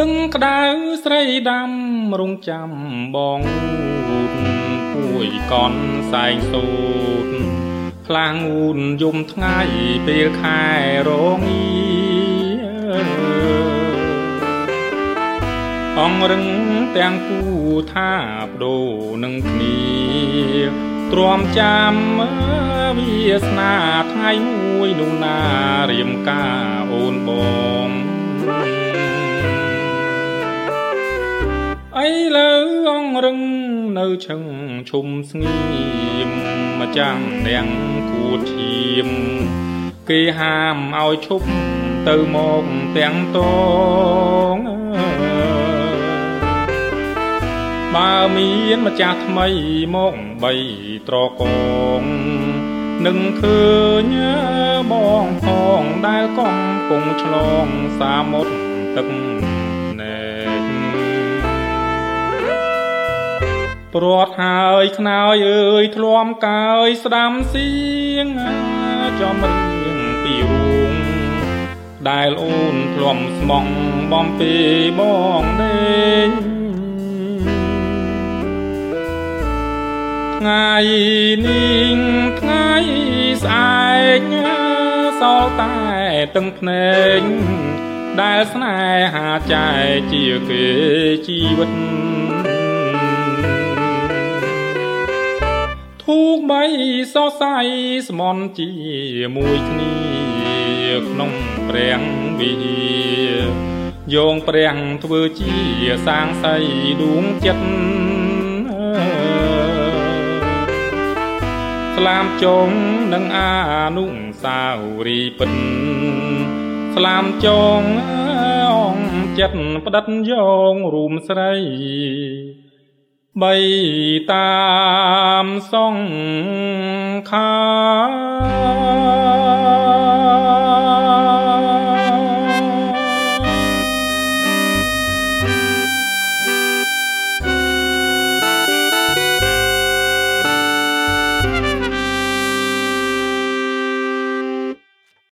ទឹងក្តៅស្រីដាំរងចាំបងពួយកនសែងសូតខ្លាំងអ៊ូនយំថ្ងៃពេលខែរងាអងរឹងទាំងគូថាបដូរនឹងគ្នាទ្រាំចាំវាសនាថ្ងៃមួយនោះណារៀមការអូនបងអីលើអងរឹងនៅឈឹងឈុំស្ងៀមមកចាំងនាងគួតឈាមគេហាមឲ្យឈប់ទៅមកទាំងតងបើមានម្ចាស់ថ្មីមកបីត្រកងនឹងឃើញបងផងដែលកំពុងឆ្លងសាមុទ្រទឹកណែកព្រាត់ហើយខ្នើយអើយធ្លាំកើយស្ដាំសៀងចំរៀងពីរួងដែលអូនធ្លាំស្មងបំពេបងដេញថ្ងៃនេះថ្ងៃស្អែកសល់តែទឹកភ្នែកដែលស្នេហាចែកជាគេជីវិតធូបបីសរសៃស្មន់ជាមួយគ្នាក្នុងព្រះវិហារយោងព្រះធ្វើជាសាងសីដួងចិត្តស្លាមចងនឹងអានុស្សាវរីយ៍ពិតស្លាមចងអងចិត្តផ្ដិតយោងរួមស្រីបីតាមសង្ខារ